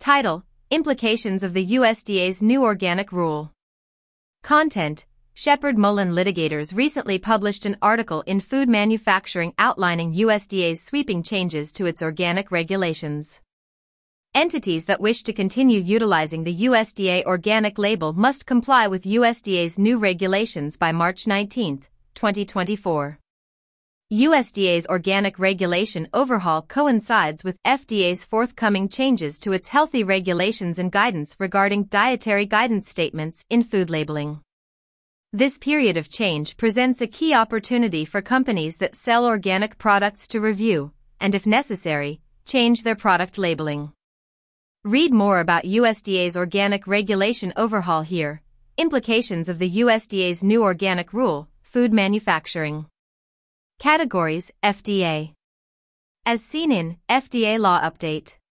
Title: Implications of the USDA's new organic rule. Content: Shepherd Mullen litigators recently published an article in Food Manufacturing outlining USDA's sweeping changes to its organic regulations. Entities that wish to continue utilizing the USDA organic label must comply with USDA's new regulations by March 19, 2024. USDA's organic regulation overhaul coincides with FDA's forthcoming changes to its healthy regulations and guidance regarding dietary guidance statements in food labeling. This period of change presents a key opportunity for companies that sell organic products to review, and if necessary, change their product labeling. Read more about USDA's organic regulation overhaul here. Implications of the USDA's new organic rule, food manufacturing. Categories: FDA. As seen in FDA Law Update.